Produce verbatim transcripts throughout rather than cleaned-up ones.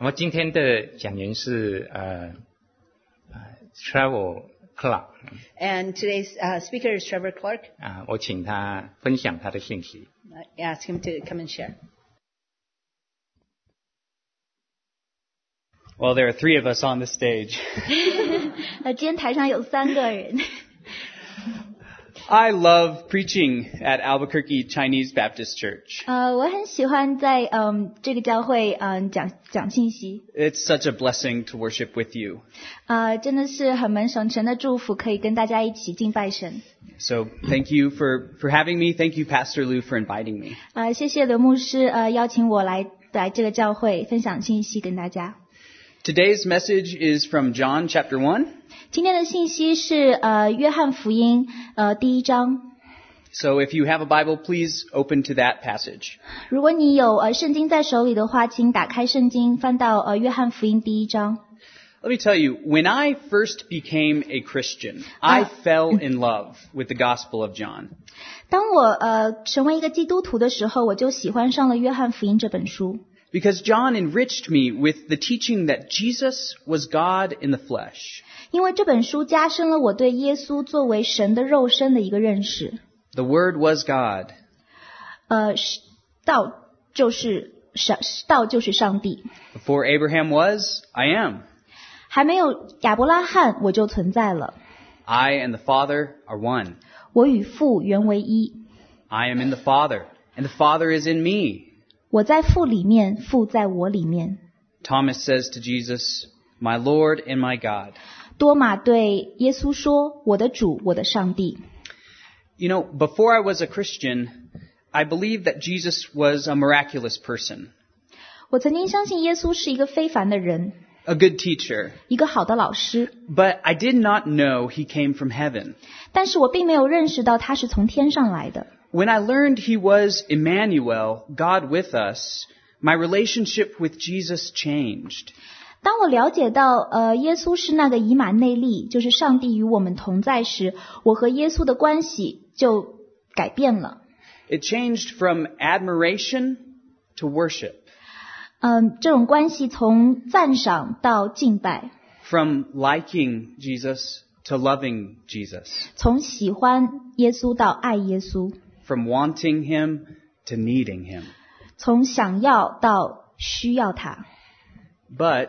那么今天的讲员是呃呃 Trevor Clark。And today's uh, speaker is Trevor Clark. 啊，我请他分享他的信息。 I ask him to come and share. Well, there are three of us on the stage. 呃，今天台上有三个人。 I love preaching at Albuquerque Chinese Baptist Church. 呃，我很喜欢在嗯这个教会嗯讲讲信息。 It's such a blessing to worship with you. 啊，真的是很蒙神的祝福，可以跟大家一起敬拜神。 So thank you for for having me. Thank you, Pastor Lou, for inviting me. 啊，谢谢刘牧师呃邀请我来来这个教会分享信息跟大家。 Today's message is from John chapter one. 今天的信息是呃约翰福音呃第一章。 So if you have a Bible, please open to that passage. 如果你有呃圣经在手里的话，请打开圣经，翻到呃约翰福音第一章。 Let me tell you, when I first became a Christian, I fell in love with the Gospel of John. 当我呃成为一个基督徒的时候，我就喜欢上了约翰福音这本书。 Because John enriched me with the teaching that Jesus was God in the flesh. 因为这本书加深了我对耶稣作为神的肉身的一个认识。 The Word was God. 呃，道就是上，道就是上帝。 Before Abraham was, I am. 还没有亚伯拉罕，我就存在了。 I and the Father are one. 我与父原为一。 I am in the Father, and the Father is in me. 我在父里面，父在我里面。 Thomas says to Jesus, My Lord and my God. 多马对耶稣说：“我的主，我的上帝。” You know, before I was a Christian, I believed that Jesus was a miraculous person. 我曾经相信耶稣是一个非凡的人， A good teacher. 一个好的老师。 But I did not know he came from heaven. 但是我并没有认识到他是从天上来的。 When I learned he was Emmanuel, God with us, my relationship with Jesus changed. 当我了解到呃耶稣是那个以马内利，就是上帝与我们同在时，我和耶稣的关系就改变了。 It changed from admiration to worship. 嗯，这种关系从赞赏到敬拜， From liking Jesus to loving Jesus. 从喜欢耶稣到爱耶稣， From wanting him to needing him. 从想要到需要他。 But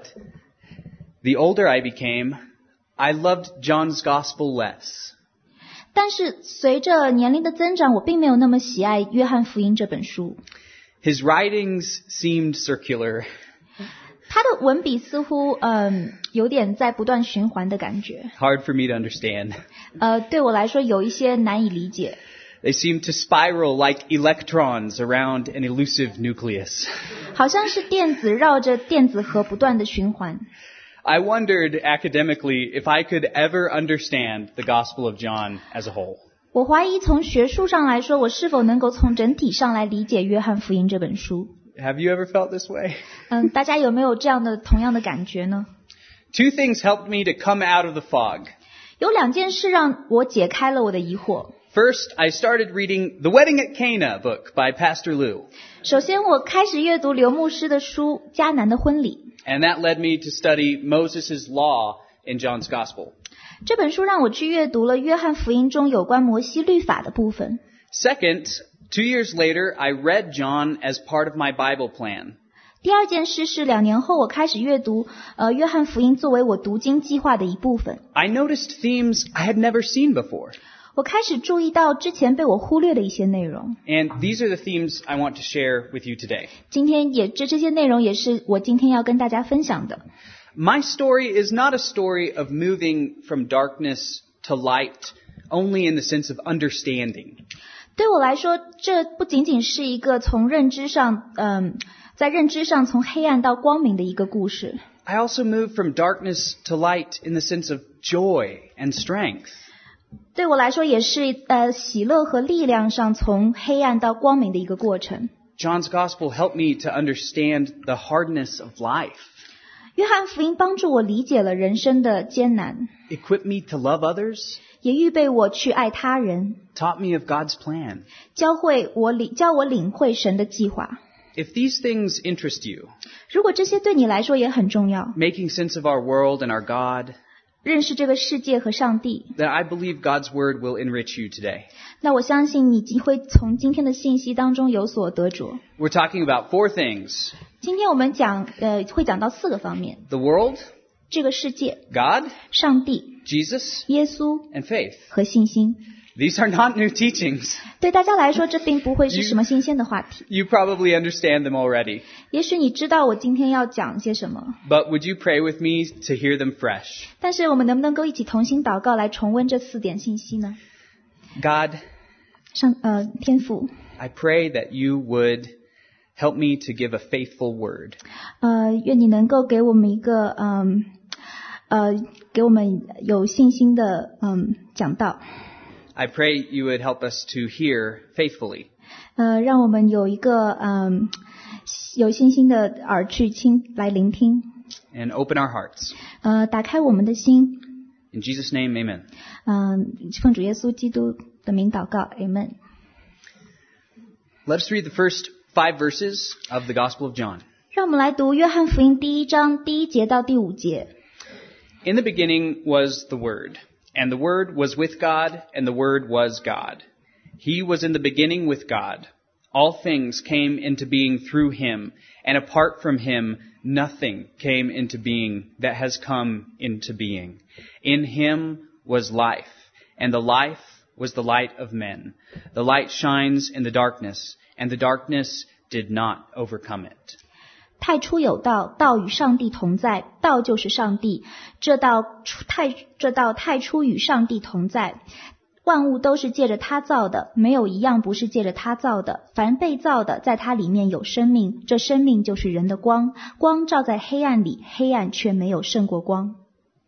the older I became, I loved John's Gospel less. 但是随着年龄的增长，我并没有那么喜爱约翰福音这本书。 His writings seemed circular. 他的文笔似乎嗯有点在不断循环的感觉。 Hard for me to understand. 呃，对我来说有一些难以理解。 They seem to spiral like electrons around an elusive nucleus. 好像是电子绕着电子核不断的循环。 I wondered academically if I could ever understand the Gospel of John as a whole. 我怀疑从学术上来说，我是否能够从整体上来理解约翰福音这本书。 Have you ever felt this way? 嗯，大家有没有这样的同样的感觉呢？ Two things helped me to come out of the fog. 有两件事让我解开了我的疑惑。 First, I started reading The Wedding at Cana book by Pastor Lou. 首先，我开始阅读刘牧师的书《迦南的婚礼》。 And that led me to study Moses' law in John's Gospel. 这本书让我去阅读了约翰福音中有关摩西律法的部分。 Second, two years later, I read John as part of my Bible plan. 第二件事是两年后我开始阅读呃约翰福音作为我读经计划的一部分。 I noticed themes I had never seen before. 我开始注意到之前被我忽略的一些内容。 And these are the themes I want to share with you today. 今天也这这些内容也是我今天要跟大家分享的。 My story is not a story of moving from darkness to light only in the sense of understanding. 对我来说，这不仅仅是一个从认知上嗯在认知上从黑暗到光明的一个故事。 I also move from darkness to light in the sense of joy and strength. 对我来说也是呃喜乐和力量上从黑暗到光明的一个过程。 John's Gospel helped me to understand the hardness of life. 约翰福音帮助我理解了人生的艰难， Equipped me to love others. 也预备我去爱他人， Taught me of God's plan. 教会我领教我领会神的计划。 if these things interest you, 如果这些对你来说也很重要， making sense of our world and our God, 认识这个世界和上帝， then I believe God's word will enrich you today. 那我相信你会从今天的信息当中有所得着。 We're talking about four things: 今天我们讲，呃，会讲到四个方面： the world, 这个世界、 God, 上帝、 Jesus, 耶稣 and faith. 和信心。 These are not new teachings. 对大家来说，这并不会是什么新鲜的话题。 You probably understand them already. 也许你知道我今天要讲些什么， But would you pray with me to hear them fresh? 但是我们能不能够一起同心祷告来重温这四点信息呢？ God, 上呃，天父， I pray that you would help me to give a faithful word. 呃，愿你能够给我们一个嗯呃，给我们有信心的嗯讲道， I pray you would help us to hear faithfully. 呃，让我们有一个嗯有信心的耳去听来聆听， And open our hearts. 呃，打开我们的心， In Jesus' name, amen. 嗯、奉主耶稣基督的名祷告 ，Amen。 Let us read the first five verses of the Gospel of John. 让我们来读约翰福音第一章第一节到第五节。 In the beginning was the Word, and the Word was with God, and the Word was God. He was in the beginning with God. All things came into being through him, and apart from him, nothing came into being that has come into being. In him was life, and the life was the light of men. The light shines in the darkness, and the darkness did not overcome it. 太初有道，道与上帝同在，道就是上帝。这道太这道太初与上帝同在，万物都是借着他造的，没有一样不是借着他造的。凡被造的，在他里面有生命，这生命就是人的光。光照在黑暗里，黑暗却没有胜过光。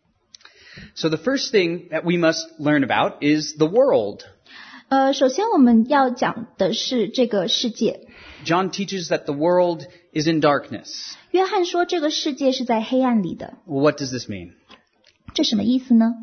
So the first thing that we must learn about is the world. 呃，首先我们要讲的是这个世界。 John teaches that the world is in darkness. 约翰说这个世界是在黑暗里的， Well, what does this mean? 这什么意思呢？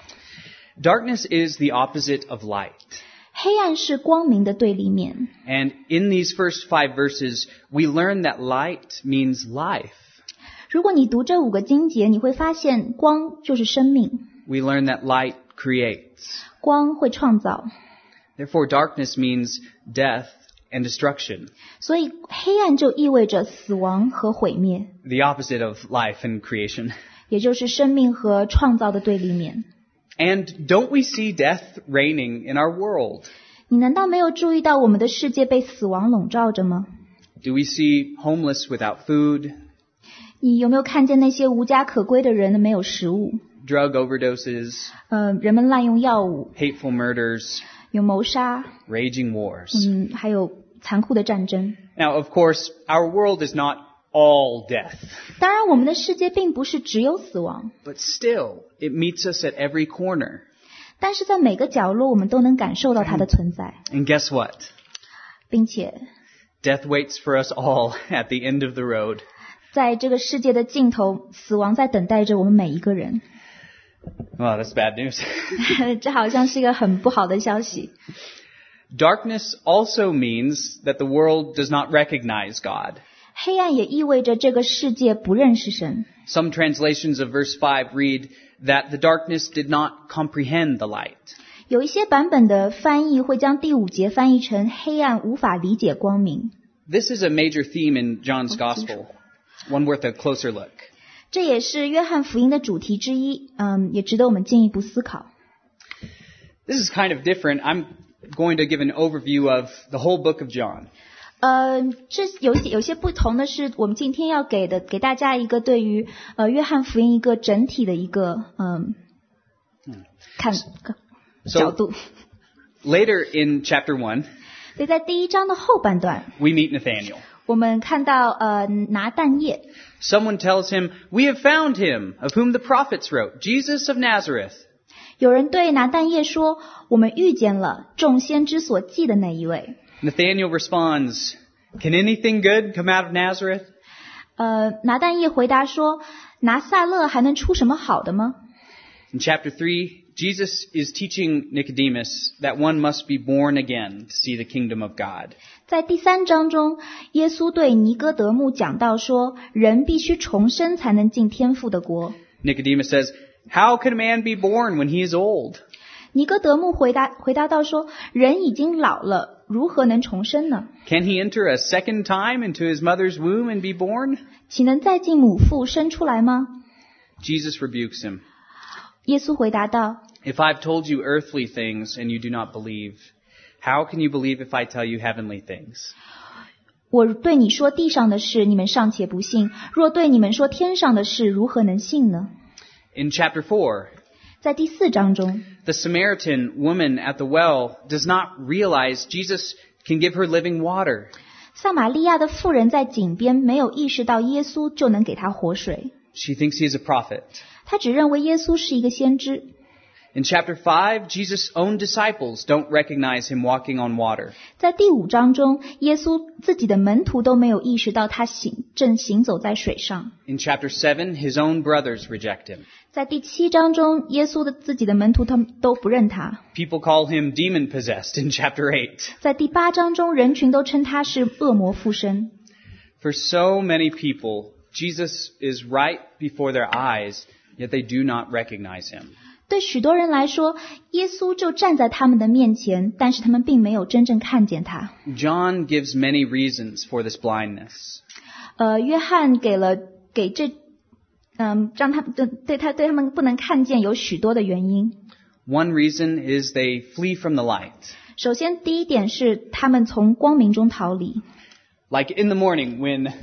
Darkness is the opposite of light. 黑暗是光明的对立面。 And in these first five verses, we learn that light means life. 如果你读这五个经节，你会发现光就是生命， We learn that light creates. 光会创造， Therefore, darkness means death and destruction, 所以黑暗就意味着死亡和毁灭， the opposite of life and creation. 也就是生命和创造的对立面。 And don't we see death reigning in our world? 你难道没有注意到我们的世界被死亡笼罩着吗？ Do we see homeless without food, 你有没有看见那些无家可归的人没有食物？ drug overdoses, 呃，人们滥用药物， hateful murders, 有谋杀， raging wars? 嗯，还有残酷的战争。 Now, of course, our world is not all death, 当然，我们的世界并不是只有死亡， but still, it meets us at every corner. 但是在每个角落，我们都能感受到它的存在， And guess what? 并且 Death waits for us all at the end of the road. 在这个世界的尽头，死亡在等待着我们每一个人。 Well, that's bad news. 这好像是一个很不好的消息。 Darkness also means that the world does not recognize God. 黑暗也意味着这个世界不认识神。 Some translations of verse five read that the darkness did not comprehend the light. 有一些版本的翻译会将第五节翻译成黑暗无法理解光明。 This is a major theme in John's Gospel, one worth a closer look. 这也是约翰福音的主题之一，嗯，也值得我们进一步思考。 This is kind of different. I'm going to give an overview of the whole book of John. 呃，这有些有些不同的是，我们今天要给的给大家一个对于呃约翰福音一个整体的一个嗯看角度。 Later in chapter one, 所以在第一章的后半段， we meet Nathanael. 我们看到呃拿但业， Someone tells him, "We have found him, of whom the prophets wrote, Jesus of Nazareth." 有人对拿但业说：“我们遇见了众先知所记的那一位。” Nathanael responds, "Can anything good come out of Nazareth?" 呃，拿但业回答说：“拿撒勒还能出什么好的吗？” In chapter three, Jesus is teaching Nicodemus that one must be born again to see the kingdom of God. 在第三章中，耶稣对尼哥德慕讲到说，人必须重生才能进天父的国。 Nicodemus says, "How can a man be born when he is old?" 尼哥德慕回答回答到说，人已经老了，如何能重生呢？ Can he enter a second time into his mother's womb and be born? 岂能再进母腹生出来吗？ Jesus rebukes him. 耶稣回答道， If I've told you earthly things and you do not believe, how can you believe if I tell you heavenly things? 我对你说地上的事，你们尚且不信，若对你们说天上的事，如何能信呢？ In chapter four, 在第四章中， the Samaritan woman at the well does not realize Jesus can give her living water. 撒玛利亚的妇人在井边没有意识到耶稣就能给她活水， She thinks he is a prophet. 她只认为耶稣是一个先知。 In chapter five, Jesus' own disciples don't recognize him walking on water. 在第五章中，耶稣自己的门徒都没有意识到他行正行走在水上。 In chapter seven, his own brothers reject him. 在第七章中，耶稣的自己的门徒他们都不认他。 People call him demon-possessed in chapter eight. 在第八章中，人群都称他是恶魔附身。 For so many people, Jesus is right before their eyes, yet they do not recognize him. 对许多人来说，耶稣就站在他们的面前，但是他们并没有真正看见他。 John gives many reasons for this blindness. 呃，约翰给了给这，嗯，让他对对他对他们不能看见有许多的原因。 One reason is they flee from the light. 首先，第一点是他们从光明中逃离。 Like in the morning when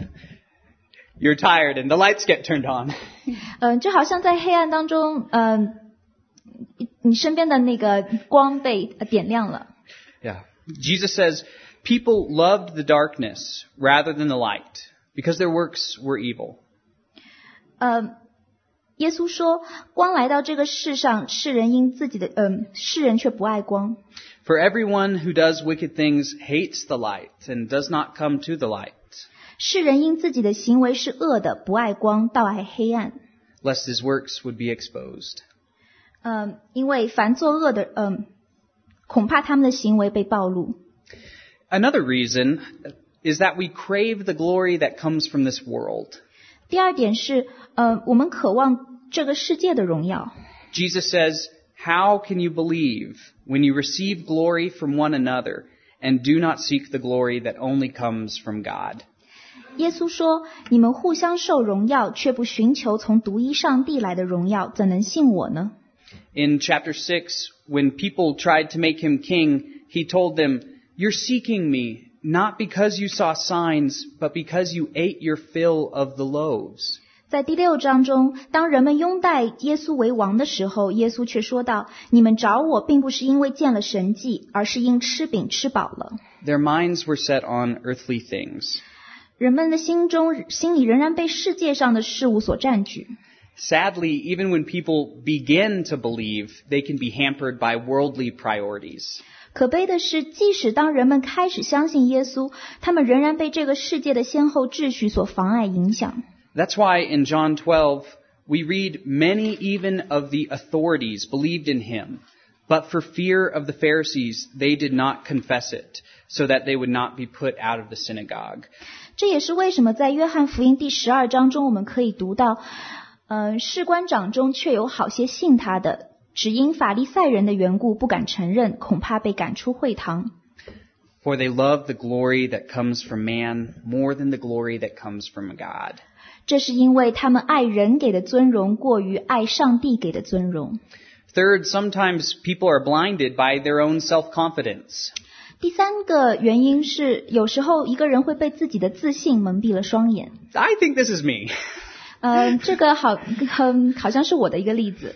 you're tired and the lights get turned on. 嗯、呃，就好像在黑暗当中，嗯、呃，你身边的那个光被点亮了。 Yeah. Jesus says, people loved the darkness rather than the light because their works were evil. 呃，耶稣说，光来到这个世上，世人因自己的，嗯、呃，世人却不爱光。 For everyone who does wicked things hates the light and does not come to the light, 世人因自己的行为是恶的，不爱光，倒爱黑暗。 lest his works would be exposed. 嗯、呃，因为凡作恶的，嗯、呃，恐怕他们的行为被暴露。 Another reason is that we crave the glory that comes from this world. 第二点是，呃，我们渴望这个世界的荣耀。 Jesus says, how can you believe when you receive glory from one another and do not seek the glory that only comes from God? 耶稣说：“你们互相受荣耀，却不寻求从独一上帝来的荣耀，怎能信我呢？” In chapter six, when people tried to make him king, he told them, "You're seeking me, not because you saw signs, but because you ate your fill of the loaves." 在第六章中，当人们拥戴耶稣为王的时候，耶稣却说道：“你们找我，并不是因为见了神迹，而是因吃饼吃饱了。” Their minds were set on earthly things. 人们的心中心里仍然被世界上的事物所占据。 Sadly, even when people begin to believe, they can be hampered by worldly priorities. 可悲的是，即使当人们开始相信耶稣，他们仍然被这个世界的先后秩序所妨碍影响。 That's why in John twelve, we read many even of the authorities believed in him, but for fear of the Pharisees, they did not confess it, so that they would not be put out of the synagogue. 这也是为什么在约翰福音第十二章中，我们可以读到，呃，士官长中却有好些信他的，只因法利赛人的缘故不敢承认，恐怕被赶出会堂。 For they love the glory that comes from man more than the glory that comes from God. 这是因为他们爱人给的尊荣过于爱上帝给的尊荣。 Third, sometimes people are blinded by their own self-confidence. 第三个原因是，有时候一个人会被自己的自信蒙蔽了双眼。 I think this is me. 呃，这个好，嗯，好像是我的一个例子。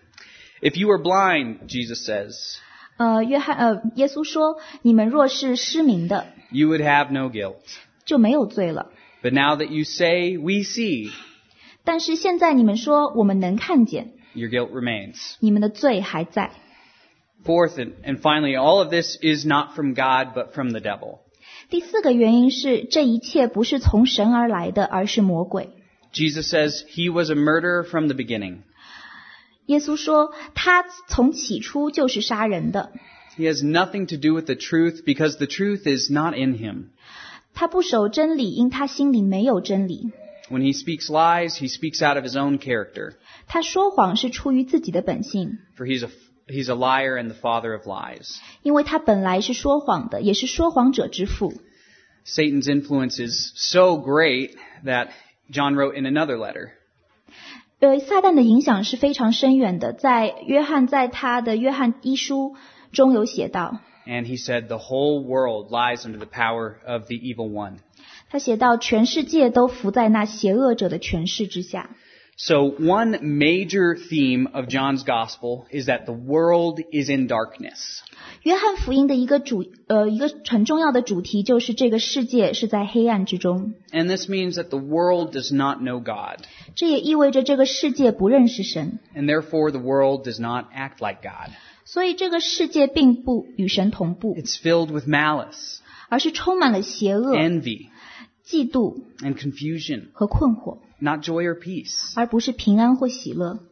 If you were blind, Jesus says, 呃，约翰，呃，耶稣说，你们若是失明的， you would have no guilt. 就没有罪了。 But now that you say, we see, 但是现在你们说我们能看见， your guilt remains. 你们的罪还在。 Fourth, and, and finally, all of this is not from God, but from the devil. 第四个原因是，这一切不是从神而来的，而是魔鬼。 Jesus says he was a murderer from the beginning. 耶稣说，他从起初就是杀人的。 He has nothing to do with the truth because the truth is not in him. 他不守真理，因他心里没有真理。 When he speaks lies, he speaks out of his own character. 他说谎是出于自己的本性， For he's a, he's a liar and the father of lies. 因为他本来是说谎的，也是说谎者之父。 Satan's influence is so great that John wrote in another letter. 呃，撒旦的影响是非常深远的，在约翰在他的约翰一书中有写到， And he said the whole world lies under the power of the evil one. 他写到全世界都伏在那邪恶者的权势之下。 So one major theme of John's gospel is that the world is in darkness. 约翰福音的一个主呃一个很重要的主题就是这个世界是在黑暗之中， And this means that the world does not know God. 这也意味着这个世界不认识神， And therefore the world does not act like God. 所以这个世界并不与神同步， It's filled with malice, 而是充满了邪恶、 envy, 嫉妒 and confusion, 和困惑， not joy or peace. 而不是平安或喜乐。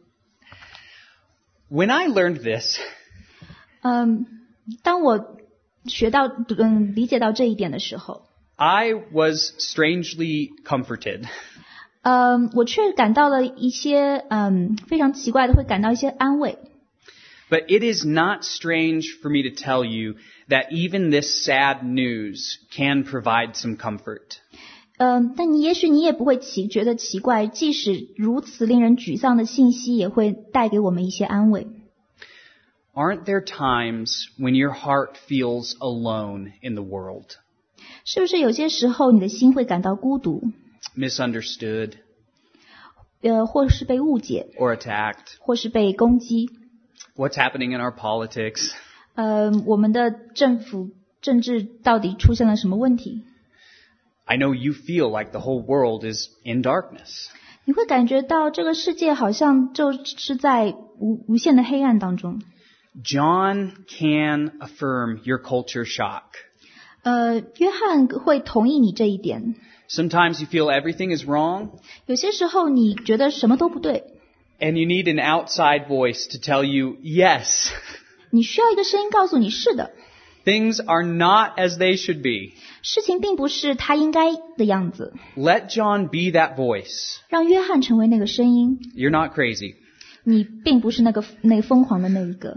When I learned this, 嗯，当我学到嗯理解到这一点的时候， I was strangely comforted. 嗯，我却感到了一些嗯非常奇怪的，会感到一些安慰。 But it is not strange for me to tell you that even this sad news can provide some comfort. 嗯，但你也许你也不会奇觉得奇怪，即使如此令人沮丧的信息，也会带给我们一些安慰。 Aren't there times when your heart feels alone in the world? 是不是有些时候你的心会感到孤独， Misunderstood 呃，或是被误解， or attacked? 或是被攻击？ What's happening in our politics? 呃，我们的政府政治到底出现了什么问题？ I know you feel like the whole world is in darkness. 你会感觉到这个世界好像就是在无无限的黑暗当中。 John can affirm your culture shock. 呃，约翰会同意你这一点。 Sometimes you feel everything is wrong, 有些时候你觉得什么都不对， and you need an outside voice to tell you, yes, 你需要一个声音告诉你是的， things are not as they should be. 事情并不是他应该的样子。 Let John be that voice. 让约翰成为那个声音， You're not crazy. 你并不是那个那个疯狂的那一个。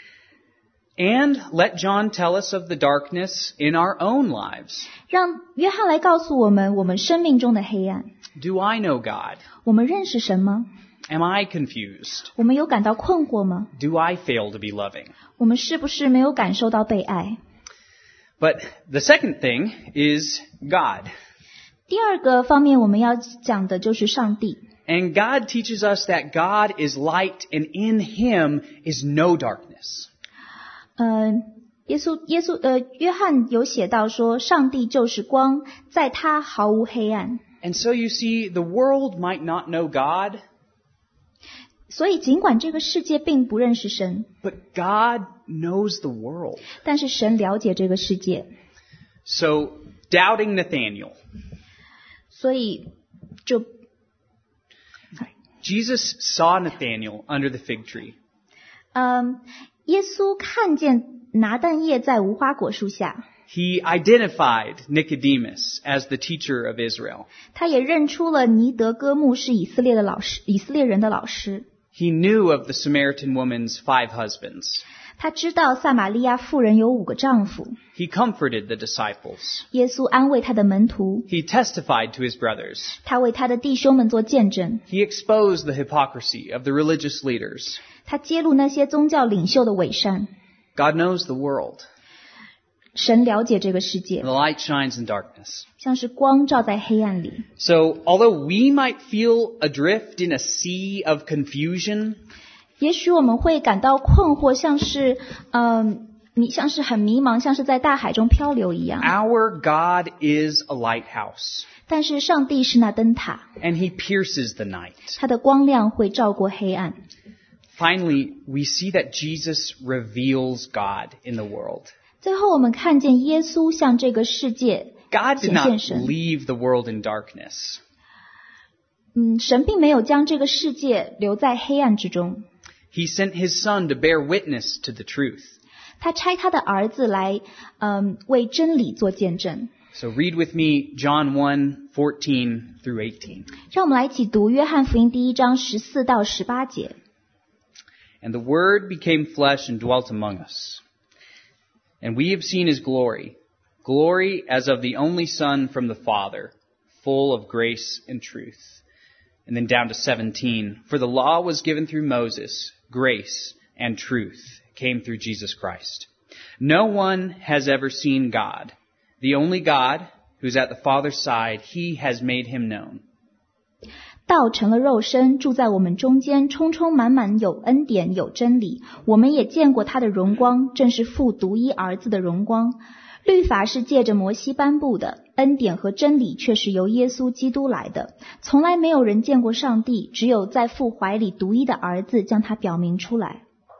And let John tell us of the darkness in our own lives. 让约翰来告诉我们我们生命中的黑暗。 Do I know God? 我们认识神吗？ Am I confused? 我们有感到困惑吗？ Do I fail to be loving? 我们是不是没有感受到被爱？ But the second thing is God. 第二个方面我们要讲的就是上帝。 And God teaches us that God is light and in him is no darkness. 呃，耶稣耶稣呃，约翰有写到说，上帝就是光，在他毫无黑暗。 And so you see, the world might not know God, 所以尽管这个世界并不认识神， but God knows the world. 但是神了解这个世界， So, doubting Nathaniel, 所以就 Jesus saw Nathaniel under the fig tree. 嗯，耶稣看见拿但业在无花果树下， He identified Nicodemus as the teacher of Israel. 他也认出了尼德哥牧是以色列的老师，以色列人的老师。 He knew of the Samaritan woman's five husbands. 他知道撒玛利亚妇人有五个丈夫。 He comforted the disciples. 耶稣安慰他的门徒， He testified to his brothers. 他为他的弟兄们做见证， He exposed the hypocrisy of the religious leaders. 他揭露那些宗教领袖的伪善。 God knows the world. 神了解这个世界， The light shines in darkness. 像是光照在黑暗里。 So, although we might feel adrift in a sea of confusion, 也许我们会感到困惑，像是嗯，你像是很迷茫，像是在大海中漂流一样。 our God is a lighthouse, 但是上帝是那灯塔， and he pierces the night. 他的光亮会照过黑暗。 Finally, we see that Jesus reveals God in the world. 最后，我们看见耶稣向这个世界 God did 显 not 现神。 leave the world in darkness. 嗯，神并没有将这个世界留在黑暗之中， He sent his son to bear witness to the truth. 他差他的儿子来，嗯，为真理做见证。 So read with me John one, fourteen through eighteen. 让我们来一起读约翰福音第一章十四到十八节。 And the Word became flesh and dwelt among us. And we have seen His glory, glory as of the only Son from the Father, full of grace and truth. And then down to seventeen. For the law was given through Moses, grace and truth came through Jesus Christ. No one has ever seen God. The only God who's at the Father's side, He has made Him known. 道成了肉身，住在我们中间，充充满满有恩典有真理。我们也见过他的荣光，正是父独一儿子的荣光。律法是借着摩西颁布的，恩典和真理却是由耶稣基督来的。从来没有人见过上帝，只有在父怀里独一的儿子将他表明出来。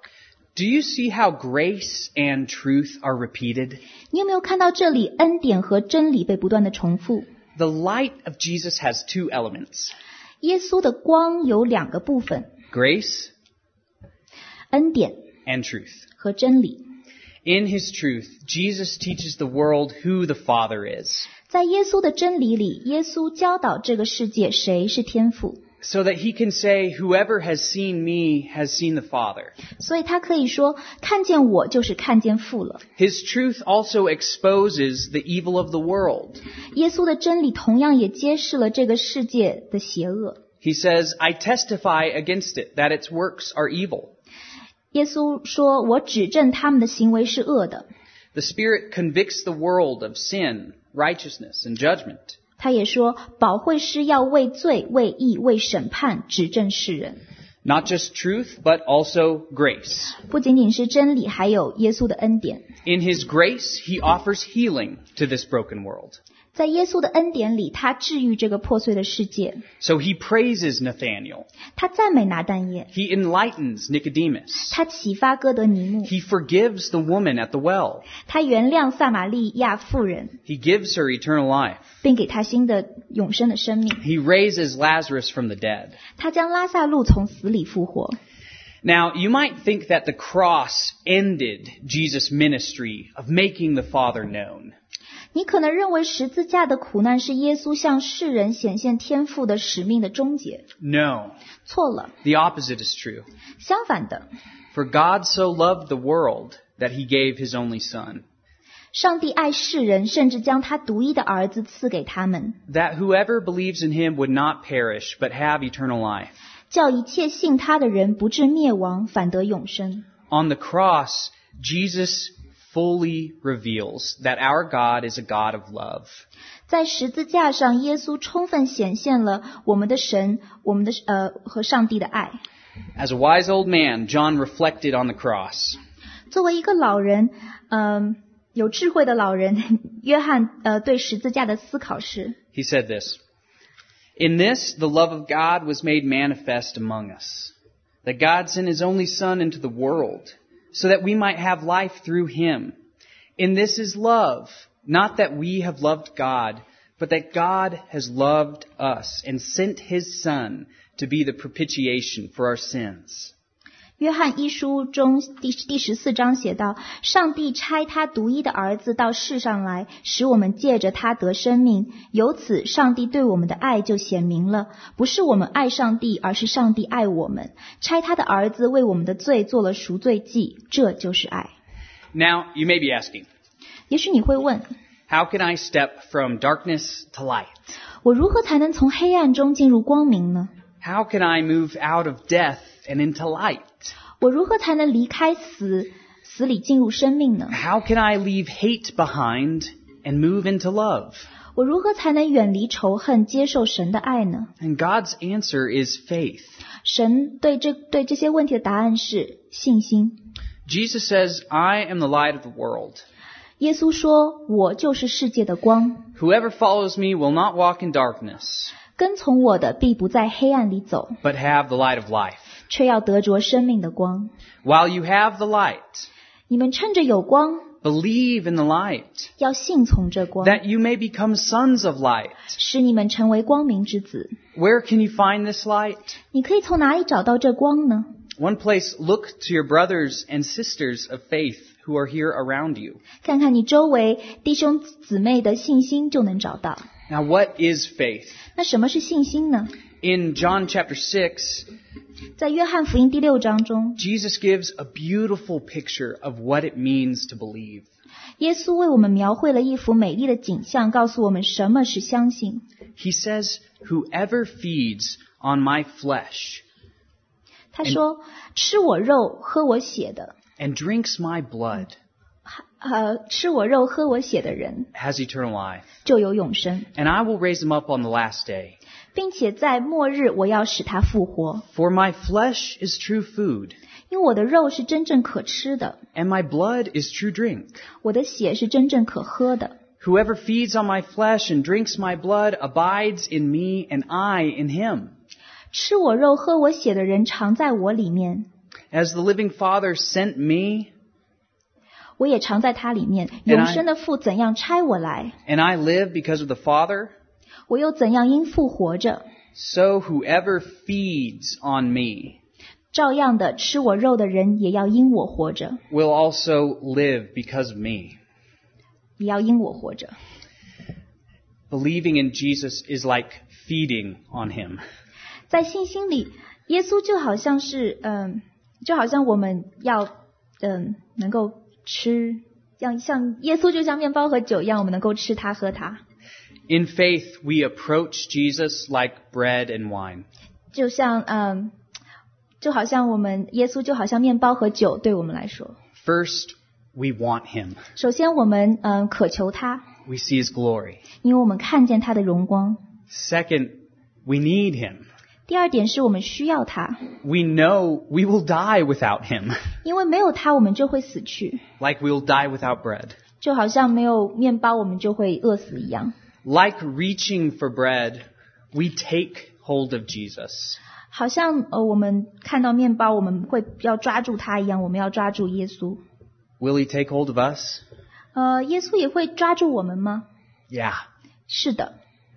Do you see how grace and truth are repeated? 你有没有看到这里恩典和真理被不断的重复？ The light of Jesus has two elements. 耶稣的光有两个部分， Grace 恩典 and truth. 和真理。 In His truth, Jesus teaches the world who the Father is, 在耶稣的真理里，耶稣教导这个世界谁是天父， so that He can say, whoever has seen me has seen the Father. 所以他可以说，看见我就是看见父了。 His truth also exposes the evil of the world. 耶稣的真理同样也揭示了这个世界的邪恶。 He says, I testify against it, that its works are evil. 耶稣说，我指证他们的行为是恶的。 The Spirit convicts the world of sin, righteousness, and judgment. 他也说，保惠师要为罪、为义、为审判指证世人。 Not just truth, but also grace. 不仅仅是真理，还有耶稣的恩典。 In His grace, He offers healing to this broken world. 在耶稣的恩典里，他治愈这个破碎的世界。 So He praises Nathanael. 他赞美拿但业， He enlightens Nicodemus. 他启发哥德尼木， He forgives the woman at the well. 他原谅撒玛利亚妇人， He gives her eternal life. 并给他新的永生的生命。 He raises Lazarus from the dead. 他将拉萨路从死里复活。 Now, you might think that the cross ended Jesus' ministry of making the Father known. 你可能认为十字架的苦难是耶稣向世人显现天父的使命的终结。 No, 错了， the opposite is true. 相反的， For God so loved the world that He gave His only Son, 上帝爱世人，甚至将他独一的儿子赐给他们， that whoever believes in Him would not perish, but have eternal life. 叫一切信他的人不至灭亡，反得永生。 On the cross, Jesus fully reveals that our God is a God of love. 在十字架上，耶稣充分显现了我们的神，我们的呃和上帝的爱。 As a wise old man, John reflected on the cross. 作为一个老人，嗯、呃，有智慧的老人，约翰呃对十字架的思考是 He said this, In this, the love of God was made manifest among us, that God sent His only Son into the world, so that we might have life through Him. In this is love, not that we have loved God, but that God has loved us and sent His Son to be the propitiation for our sins. 约翰一书中第第十四章写道，上帝差他独一的儿子到世上来，使我们借着他得生命。由此，上帝对我们的爱就显明了，不是我们爱上帝，而是上帝爱我们，差他的儿子为我们的罪做了赎罪祭，这就是爱。 Now, you may be asking, 也许你会问， how can I step from darkness to light? 我如何才能从黑暗中进入光明呢？ How can I move out of death and into light? 我如何才能离开死，死里进入生命呢？ How can I leave hate behind and move into love? 我如何才能远离仇恨，接受神的爱呢？ And God's answer is faith. 神对这对这些问题的答案是信心。 Jesus says, I am the light of the world. 耶稣说：“我就是世界的光， Whoever follows me will not walk in darkness, 跟从我的必不在黑暗里走， but have the light of life. 却要得着生命的光。 While you have the light, 你们趁着有光， believe in the light, 要信从这光， that you may become sons of light. 使你们成为光明之子。 Where can you find this light? 你可以从哪里找到这光呢？ One place, look to your brothers and sisters of faith who are here around you. 看看你周围弟兄姊妹的信心就能找到。 Now, what is faith? 那什么是信心呢？ In John chapter six, 在约翰福音第六章中， Jesus gives a beautiful picture of what it means to believe. 耶稣为我们描绘了一幅美丽的景象，告诉我们什么是相信。 He says, "Whoever feeds on my flesh 他说：“吃我肉、喝我血的， and drinks my blood 呃，吃我肉、喝我血的人， has eternal life, 就有永生， and I will raise him up on the last day. 并且在末日我要使他复活。 For my flesh is true food, 因为我的肉是真正可吃的， and my blood is true drink. 我的血是真正可喝的。 Whoever feeds on my flesh and drinks my blood abides in me, and I in him. 吃我肉、喝我血的人常在我里面， As the living Father sent me, 我也常在他里面。 And I- 永生的父怎样差我来， and I live because of the Father, 我又怎样因父活着。 so whoever feeds on me 照样的，吃我肉的人也要因我活着， will also live because of me." 也要因我活着。 Believing in Jesus is like feeding on him. 在信心里，耶稣就好像是，嗯，就好像我们要，嗯，能够吃，像像耶稣就像面包和酒一样，我们能够吃它喝它。 In faith, we approach Jesus like bread and wine. 就像，嗯，就好像我们耶稣就好像面包和酒，对我们来说， First, we want him. 首先我们，嗯，渴求他， We see his glory. 因为我们看见他的荣光。 Second, we need him. 第二点是我们需要他， We know we will die without him, 因为没有他，我们就会死去， like we will die without bread. 就好像没有面包，我们就会饿死一样。 Like reaching for bread, we take hold of Jesus. 好像呃，我们看到面包，我们会要抓住它一样，我们要抓住耶稣。 Will he take hold of us? 呃，耶稣也会抓住我们吗？ Yeah. 是的，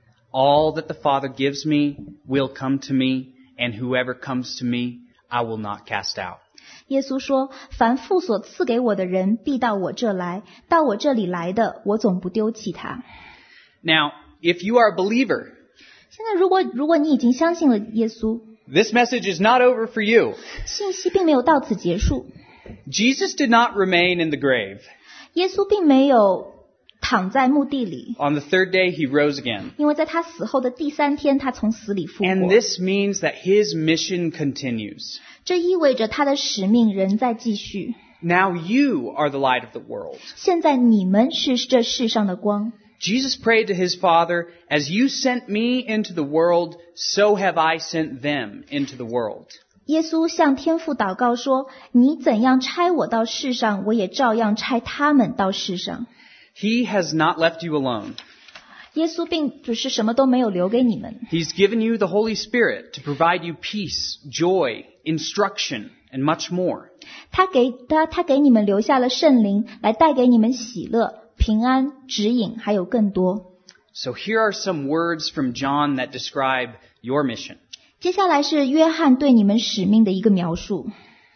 All that the Father gives me will come to me, and whoever comes to me, I will not cast out. 耶稣说：“凡父所赐给我的人，必到我这来；到我这里来的，我总不丢弃他。” Now, if you are a believer, 现在，如果如果你已经相信了耶稣， this message is not over for you. 信息并没有到此结束。 Jesus did not remain in the grave. 耶稣并没有躺在墓地里， On the third day, he rose again. 因为在他死后的第三天，他从死里复 And 活。 this means that his mission continues. 这意味着他的使命仍在继续。 Now you are the light of the world. 现在你们是这世上的光。 Jesus prayed to his Father, "As you sent me into the world, so have I sent them into the world." 耶稣向天父祷告说：“你怎样差我到世上，我也照样差他们到世上。” He has not left you alone. 耶稣并不是什么都没有留给你们， He's given you the Holy Spirit to provide you peace, joy, instruction, and much more. 他给他他给你们留下了圣灵，来带给你们喜乐、平安、指引，还有更多。 So here are some words from John that describe your mission. 接下来是约翰对你们使命的一个描述。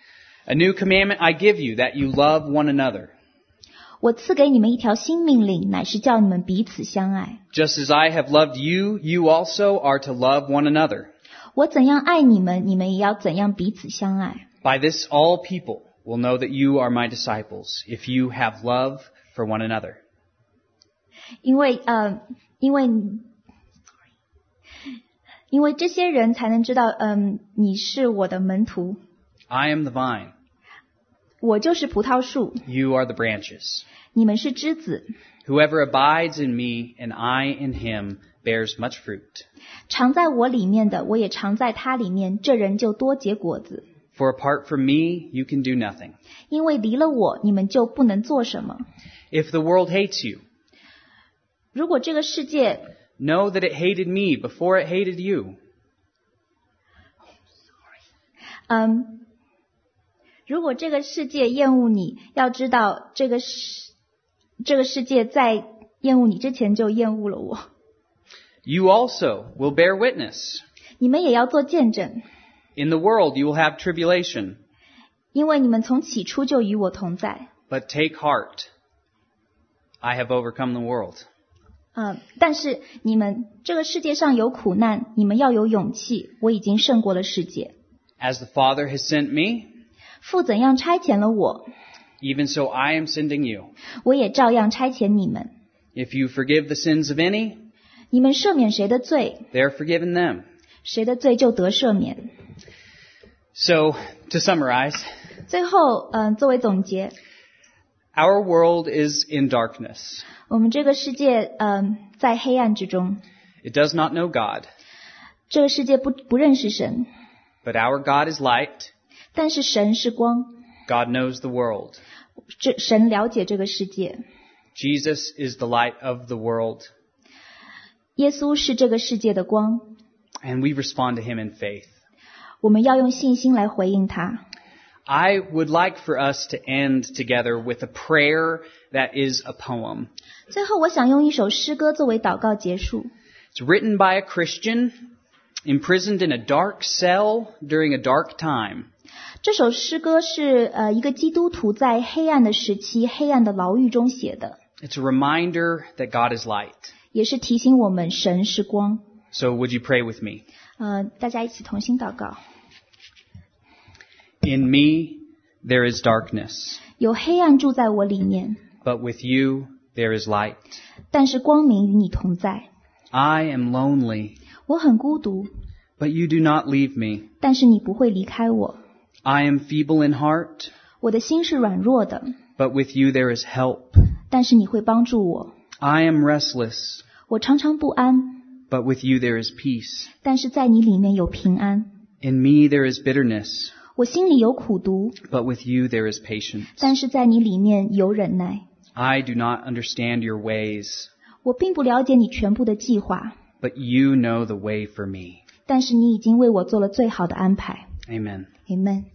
A new commandment I give you, that you love one another. 我赐给你们一条新命令，乃是叫你们彼此相爱。 Just as I have loved you, you also are to love one another. 我怎样爱你们，你们也要怎样彼此相爱。 By this all people will know that you are my disciples, if you have love for one another. 因为呃，因为因为这些人才能知道，嗯、你是我的门徒， I am the vine, 我就是葡萄树， you are the branches. 你们是枝子。 Whoever abides in me and I in him bears much fruit. 常在我里面的，我也常在他里面，这人就多结果子。 For apart from me, you can do nothing. 因为离了我，你们就不能做什么。 If the world hates you, 如果这个世界， know that it hated me before it hated you. 嗯，如果这个世界厌恶你，要知道这个世这个世界在厌恶你之前就厌恶了我。 You also will bear witness. 你们也要做见证， In the world you will have tribulation, 因为你们从起初就与我同在。 But take heart. I have overcome the world. 呃，但是你们这个世界上有苦难，你们要有勇气，我已经胜过了世界。 As the Father has sent me, 父怎样差遣了我， even so I am sending you. 我也照样差遣你们。 If you forgive the sins of any, 你们赦免谁的罪， they are forgiven them. 谁的罪就得赦免。 So, to summarize, 最后，嗯、呃，作为总结， our world is in darkness. 我们这个世界，嗯、呃，在黑暗之中， It does not know God, 这个世界不不认识神， but our God is light. 但是神是光， God knows the world. 这神了解这个世界， Jesus is the light of the world, 耶稣是这个世界的光， and we respond to him in faith. 我们要用信心来回应他。 I would like for us to end together with a prayer that is a poem. 最后，我想用一首诗歌作为祷告结束。 It's written by a Christian imprisoned in a dark cell during a dark time. 这首诗歌是呃一个基督徒在黑暗的时期、黑暗的牢狱中写的， It's a reminder that God is light. 也是提醒我们神是光。 So would you pray with me? 呃，大家一起同心祷告。 In me there is darkness, 有黑暗住在我里面， but with you there is light. 但是光明与你同在。 I am lonely, 我很孤独， but you do not leave me. 但是你不会离开我。 I am feeble in heart, 我的心是软弱的， but with you there is help. 但是你会帮助我。 I am restless, 我常常不安， but with you there is peace. 但是在你里面有平安。 In me there is bitterness, 我心里有苦毒， but with you there is patience. 但是在你里面有忍耐。 I do not understand your ways, 我并不了解你全部的计划， but you know the way for me. 但是你已经为我做了最好的安排。 Amen. Amen。